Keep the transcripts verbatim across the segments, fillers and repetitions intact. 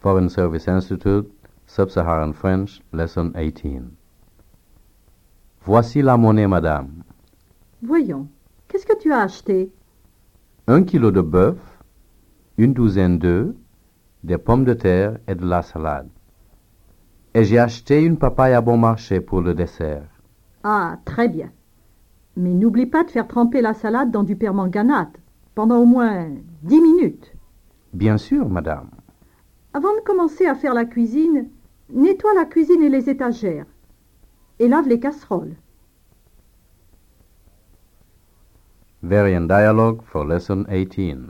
Foreign Service Institute, Sub-Saharan French, Lesson eighteen. Voici la monnaie, madame. Voyons, qu'est-ce que tu as acheté? Un kilo de bœuf, une douzaine d'œufs, des pommes de terre et de la salade. Et j'ai acheté une papaye à bon marché pour le dessert. Ah, très bien. Mais n'oublie pas de faire tremper la salade dans du permanganate pendant au moins dix minutes. Bien sûr, madame. Avant de commencer à faire la cuisine, nettoie la cuisine et les étagères. Et lave les casseroles. Variant dialogue for lesson eighteen.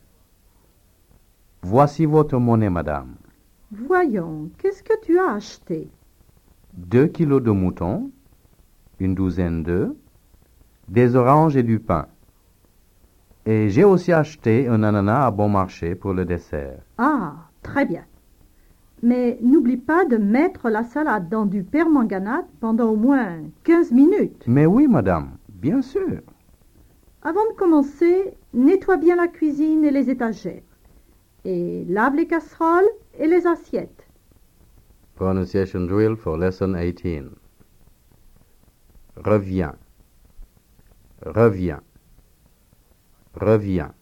Voici votre monnaie, madame. Voyons, qu'est-ce que tu as acheté? Deux kilos de mouton, une douzaine d'œufs, des oranges et du pain. Et j'ai aussi acheté un ananas à bon marché pour le dessert. Ah, très bien. Mais n'oublie pas de mettre la salade dans du permanganate pendant au moins quinze minutes. Mais oui, madame, bien sûr. Avant de commencer, nettoie bien la cuisine et les étagères. Et lave les casseroles et les assiettes. Pronunciation drill for lesson eighteen. Reviens. Reviens. Reviens.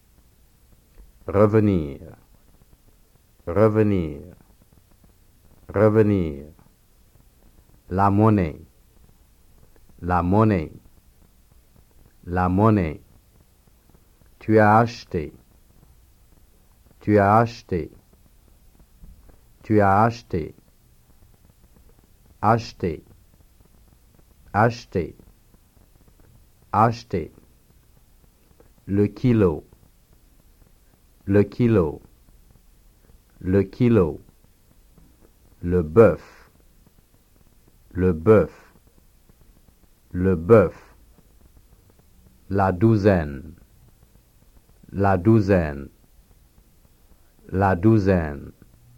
Revenir. Revenir. Revenir. La monnaie. La monnaie. La monnaie. Tu as acheté. Tu as acheté. Tu as acheté. Acheté. Acheté. Acheté. Le kilo. Le kilo. Le kilo. Le bœuf. Le bœuf. Le bœuf. La douzaine. La douzaine. La douzaine.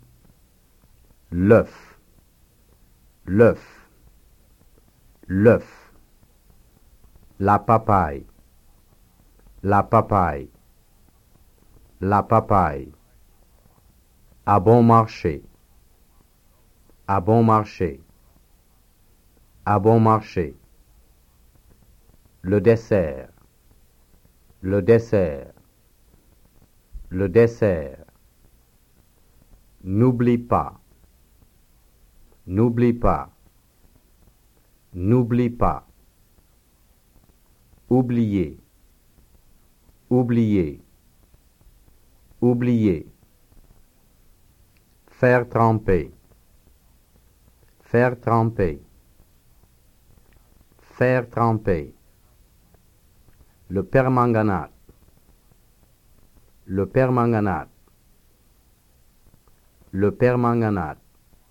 L'œuf. L'œuf. L'œuf. La papaye. La papaye. La papaye. À bon marché. À bon marché. À bon marché. Le dessert. Le dessert. Le dessert. N'oublie pas. N'oublie pas. N'oublie pas. Oublier. Oublier. Oublier. Faire tremper. Faire tremper. Faire tremper. Le permanganate. Le permanganate. Le permanganate.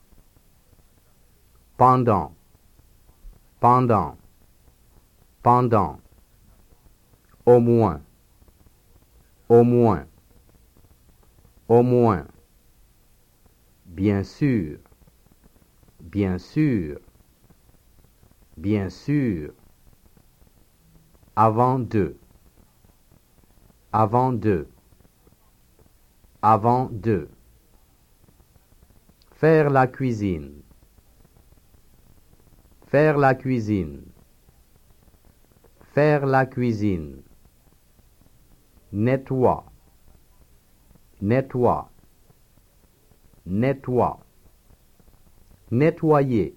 Pendant. Pendant. Pendant. Au moins. Au moins. Au moins. Bien sûr. Bien sûr. Bien sûr. Avant de. Avant de. Avant de. Faire la cuisine. Faire la cuisine. Faire la cuisine. Nettoie. Nettoie. Nettoie. Nettoyer.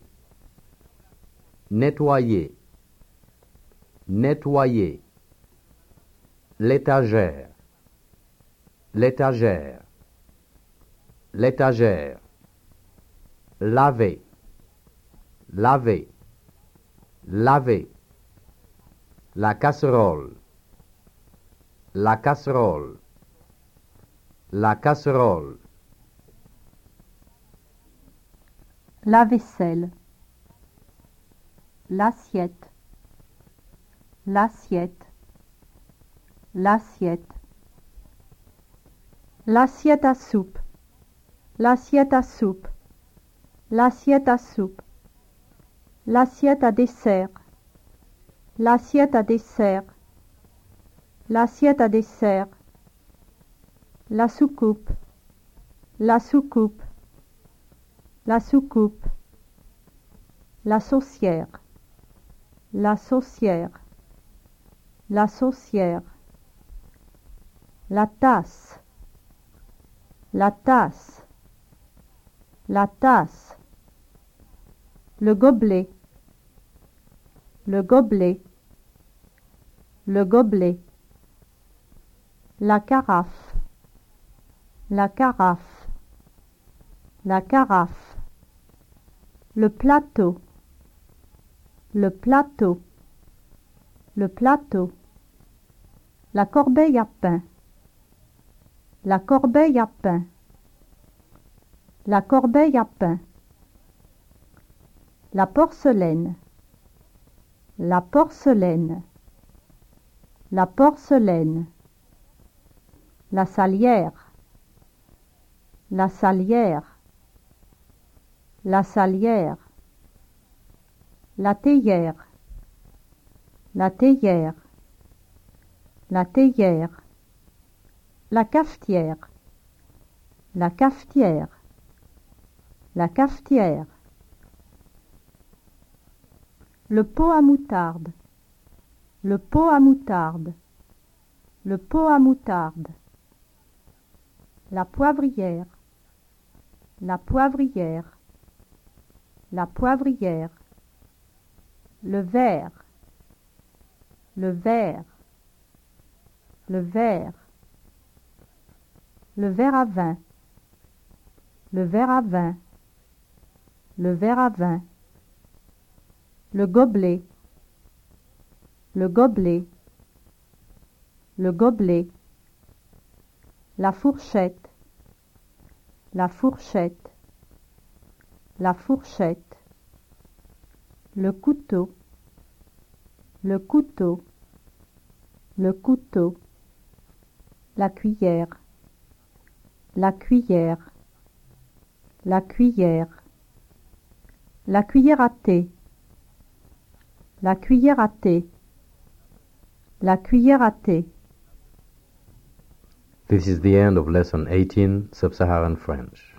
Nettoyer. Nettoyer. L'étagère. L'étagère. L'étagère. Laver. Laver. Laver. La casserole. La casserole. La casserole. La vaisselle. L'assiette. L'assiette. L'assiette. L'assiette à soupe. L'assiette à soupe. L'assiette à soupe. L'assiette à dessert. L'assiette à dessert. L'assiette à dessert. La soucoupe. La soucoupe. La soucoupe. La saucière. La saucière. La saucière. La tasse. La tasse. La tasse. Le gobelet. Le gobelet. Le gobelet. La carafe. La carafe. La carafe. Le plateau. Le plateau. Le plateau. La corbeille à pain. La corbeille à pain. La corbeille à pain. La porcelaine. La porcelaine. La porcelaine. La salière. La salière. La salière. La théière. La théière. La théière. La cafetière. La cafetière. La cafetière. Le pot à moutarde. Le pot à moutarde. Le pot à moutarde. La poivrière. La poivrière. La poivrière. Le verre. Le verre. Le verre. Le verre à vin. Le verre à vin. Le verre à vin. Le gobelet. Le gobelet. Le gobelet. La fourchette. La fourchette. La fourchette. Le couteau. Le couteau. Le couteau. La cuillère. La cuillère. La cuillère. La cuillère à thé. La cuillère à thé. La cuillère à thé. This is the end of lesson eighteen, Sub-Saharan French.